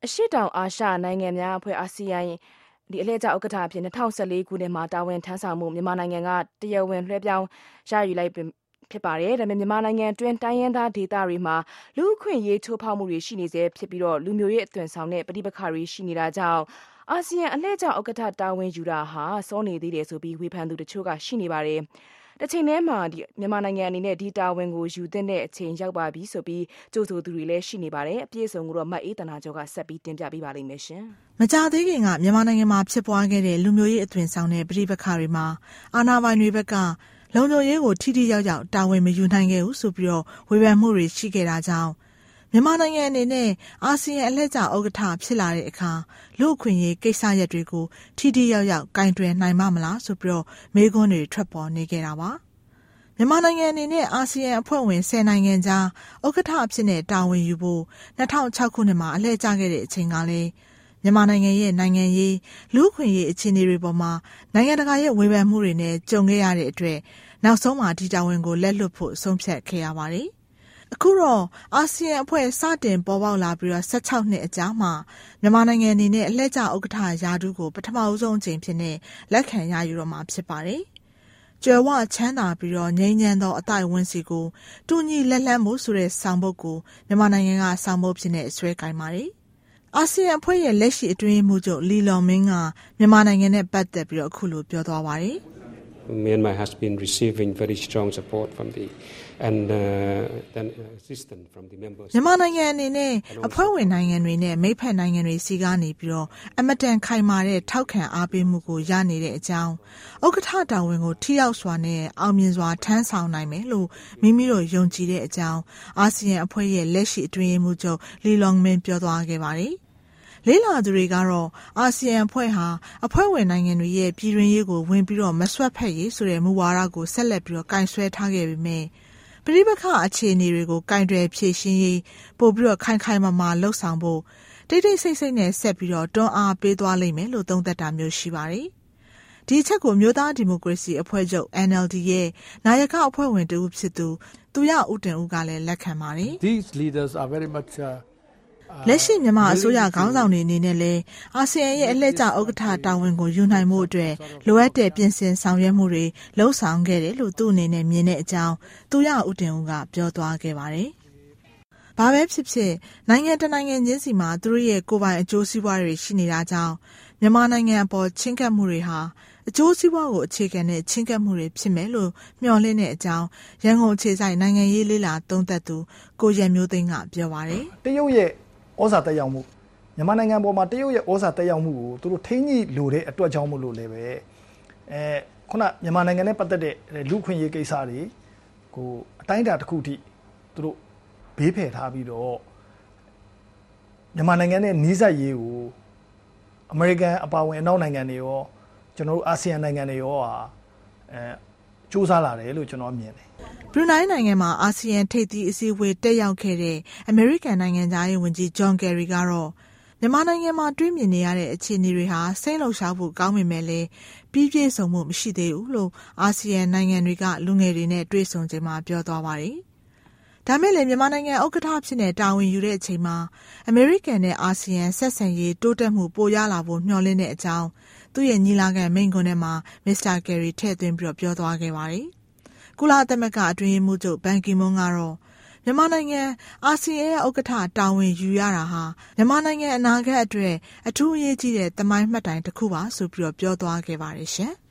အရှေ့တောင်အာရှနိုင်ငံများအဖွဲ့အာဆီယံအလှည့်ကျဥက္ကဋ္ဌအဖြစ်2014ခုနှစ်မှာတာဝန်ထမ်းဆောင်မှုမြန်မာနိုင်ငံကတရားဝင်လွှဲပြောင်းရယူလိုက်ဖြစ်ပါတယ်။ဒါပေမဲ့မြန်မာနိုင်ငံအတွင်းတိုင်းရင်းသားဒေသတွေမှာလူ့အခွင့်အရေးချိုးဖောက်မှုတွေရှိနေဆဲဖြစ်ပြီးလူမျိုးရေးအသွင်ဆောင်တဲ့ပဋိပက္ခတွေရှိနေတာကြောင့်အာဆီယံအလှည့်ကျဥက္ကဋ္ဌတာဝန်ယူတာဟာစောနေသေးတယ်ဆိုပြီးဝေဖန်သူတချို့ကရှိနေပါတယ်။တချိန်တည်းမှာမြန်မာနိုင်ငံအနေနဲ့ဒီတာဝန်ကိုယူသင့်တဲ့အချိန်ရောက်ပါပြီဆိုပြီးကြိုဆိုသူတွေလည်းရှိနေပါတယ်။အပြည့်အစုံကိုတော့မအေးတနာကျော်ကဆက်ပြီးတင်ပြပေးပါလိမ့်မယ်ရှင်။မကြာသေးခင်ကမြန်မာနိုင်ငံမှာဖြစ်ပွားခဲ့တဲ့လူမျိုးရေးအသွင်ဆောင်တဲ့ပဋိပက္ခတွေမှာအာဏာပိုင်တွေဘက်ကလုံခြုံရေးကိုထိထိရောက်ရောက်တာဝန်မယူနိုင်ခဲ့ဘူးဆိုပြီးဝေဖန်မှုတွေရှိခဲ့တာကြောင့်မြန်မာနိုင်ငံအနေနဲ့အာဆီယံအလှည့်ကျဥက္ကဋ္ဌဖြစ်လာတဲ့အခါလူ့အခွင့်အရေးကိစ္စရပ်တွေကိုထိထိရောက်ရောက်ကင်တွယ်နိုင်မလားဆိုပြီးမေးခွန်းတွေထွက်ပေါ်နေခဲ့တာပါ။မြန်မာနိုင်ငံအနေနဲ့အာဆီယံအဖွဲ့ဝင်10နိုင်ငံကြားဥက္ကဋ္ဌအဖြစ်နဲ့တာဝန်ယူဖို့2006ခုနှစ်မှာအလှည့်ကျခဲ့တဲ့အချိန်ကလည်းမြန်မာနိုင်ငံရဲ့နိုင်ငံရေးလူ့အခွင့်အရေးအခြေအနေတွေပေါ်မှာနိုင်ငံတကာရဲ့ဝေဖန်မှုတွေနဲ့ကြုံခဲ့ရတဲ့အတွက်နောက်ဆုံးမှာဒီတာဝန်ကိုလက်လွတ်ဖို့ဆုံးဖြတ်ခဲ့ရပါတယ်။အခုတော့အာဆီယံအဖွဲ့စတင်ပေါ်ပေါက်လာပြီး16နှစ်အကြာမှာမြန်မာနိုင်ငံအနေနဲ့အလှည့်ကျဥက္ကဋ္ဌရာထူးကိုပထမဦးဆုံးအကြိမ်ဖြစ်တဲ့လက်ခံရယူတော့မှာဖြစ်ပါတယ်။ကြွယ်ဝချမ်းသာပြီးငြိမ်းချမ်းသောအသိုက်အဝန်းစီကိုတူညီလက်လှမ်းမှုဆိုတဲ့ဆောင်ပုဒ်ကိုမြန်မာနိုင်ငံကဆောင်ပုဒ်ဖြစ်နဲ့ဆွဲကိုင်ပါတယ်။အာဆီယံအဖွဲ့ရဲ့လက်ရှိအတွင်းမှုချုပ်လီလော်မင်းကမြန်မာနိုင်ငံနဲ့ပတ်သက်ပြီးအခုလိုပြောသွားပါတယ်။ Myanmar has been receiving very strong support from the assistance from the members. မြန်မာနိုင်ငံအနေနဲ့အဖွဲ့ဝင်နိုင်ငံတွေနဲ့မိတ်ဖက်နိုင်ငံတွေစီကနေပြီးအမတန်ခိုင်မာတဲ့ထောက်ခံအားပေးမှုကိုရနေတဲ့အကြောင်းဥက္ကဋ္ဌတာဝန်ကိုထိရောက်စွာနဲ့အောင်မြင်စွာထမ်းဆောင်နိုင်မယ်လို့မိမိတို့ယုံကြည်တဲ့အကြောင်းအာဆီယံအဖွဲ့ရဲ့လက်ရှိအတွင်းမှုချုပ်လီလော်မင်းပြောသွားခဲ့ပါတယ်။လေးလာသူတွေကတော့အာဆီယံအဖွဲ့ဟာအဖွဲ့ဝင်နိုင်ငံတွေရဲ့ပြည်တွင်းရေးကိုဝင်ပြီးမဆွတ်ဖက်ရေးဆိုတဲ့မူဝါဒကိုဆက်လက်ပြီးကင်ဆွဲထားခဲ့ပေမဲ့ပဋိပက္ခအခြေအနေတွေကိုကင်တွယ်ဖြေရှင်းရေးပို့ပြီးခိုင်ခိုင်မာမာလှုပ်ဆောင်ဖို့တိတ်တိတ်ဆိတ်ဆိတ်နဲ့ဆက်ပြီးတွန်းအားပေးသွားလိမ့်မယ်လို့သုံးသပ်တာမျိုးရှိပါတယ်။ဒီအချက်ကိုမျိုးသားဒီမိုကရေစီအဖွဲ့ချုပ် NLD ရဲ့နာယကအဖွဲ့ဝင်တဦးဖြစ်သူရဦးတင်ဦးကလည်းလက်ခံပါတယ်။ These leaders are very much လက်ရှိမြန်မာအစိုးရခေါင်းဆောင်တွေအနေနဲ့လည်းအာဆီယံရဲ့အလှည့်ကျဥက္ကဋ္ဌတာဝန်ကိုယူနိုင်မှုအတွက်လိုအပ်တဲ့ပြင်ဆင်ဆောင်ရွက်မှုတွေလှုံ့ဆော်ခဲ့တယ်လို့သူ့အနေနဲ့မြင်တဲ့အကြောင်းသူရဦးတင်ဦးကပြောသွားခဲ့ပါတယ်။ဘာပဲဖြစ်ဖြစ်နိုင်ငံတနိုင်ငံချင်းစီမှာသူတို့ရဲ့ကိုယ်ပိုင်အကျိုးစီးပွားတွေရှိနေတာကြောင့်မြန်မာနိုင်ငံအပေါ်ချင်းကပ်မှုတွေဟာအကျိုးစီးပွားကိုအခြေခံတဲ့ချင်းကပ်မှုတွေဖြစ်မယ်လို့မျှော်လင့်တဲ့အကြောင်းရန်ကုန်အခြေစိုက်နိုင်ငံရေးလေ့လာသုံးသပ်သူကိုရန်မျိုးသိန်းကပြောပါတယ်။တရုတ်ရဲ့ဩဇာတက်ရောက်မှုမြန်မာနိုင်ငံပေါ်မှာတရုတ်ရဲ့ဩဇာတက်ရောက်မှုကိုသူတို့ထိန်းညှိလိုတဲ့အတွက်ကြောင့်မို့လို့လည်းပဲခုနမြန်မာနိုင်ငံနဲ့ပတ်သက်တဲ့လူ့ခွင့်ရေးကိစ္စတွေကိုအတိုင်းအတာတစ်ခုထိသူတို့ဘေးဖယ်ထားပြီးတော့မြန်မာနိုင်ငံနဲ့နှီးစပ်ရေးကိုအမေရိကန်အပါအဝင်အနောက်နိုင်ငံတွေရောကျွန်တော်တို့အာဆီယံနိုင်ငံတွေရောစူးစမ်းလာတယ်လို့ကျွန်တော်မြင်တယ်ဘရူနိုင်းနိုင်ငံမှာအာဆီယံထိပ်သီးအစည်းအဝေးတက်ရောက်ခဲ့တဲ့အမေရိကန်နိုင်ငံသားရေးဝန်ကြီးဂျွန်ကယ်ရီကတော့မြန်မာနိုင်ငံမှာတွေ့မြင်နေရတဲ့အခြေအနေတွေဟာစိတ်လှုပ်ရှားဖို့ကောင်းပေမဲ့လည်းပြည့်စုံမှုမရှိသေးဘူးလို့အာဆီယံနိုင်ငံတွေကလူငယ်တွေနဲ့တွေ့ဆုံချိန်မှာပြောသွားပါတယ်။ဒါမဲ့လည်းမြန်မာနိုင်ငံဥက္ကဋ္ဌဖြစ်နေတာဝန်ယူတဲ့အချိန်မှာအမေရိကန်နဲ့အာဆီယံဆက်ဆံရေးတိုးတက်မှုပိုရလာဖို့မျှော်လင့်တဲ့အကြောင်းသူ့ရဲ့ညီလာခံမိန့်ခွန်းထဲမှာမစ္စတာကယ်ရီထည့်သွင်းပြီးပြောသွားခဲ့ပါတယ်။ကုလသမဂ္ဂအတွင်းရေးမှူးချုပ်ဘန်ကီမွန်းကတော့မြန်မာနိုင်ငံအာဆီယံရဲ့ဥက္ကဋ္ဌတာဝန်ယူရတာဟာမြန်မာနိုင်ငံအနာဂတ်အတွက်အထူးအရေးကြီးတဲ့သမိုင်းမှတ်တိုင်တစ်ခုပါဆိုပြီးပြောသွားခဲ့ပါတယ်ရှင်။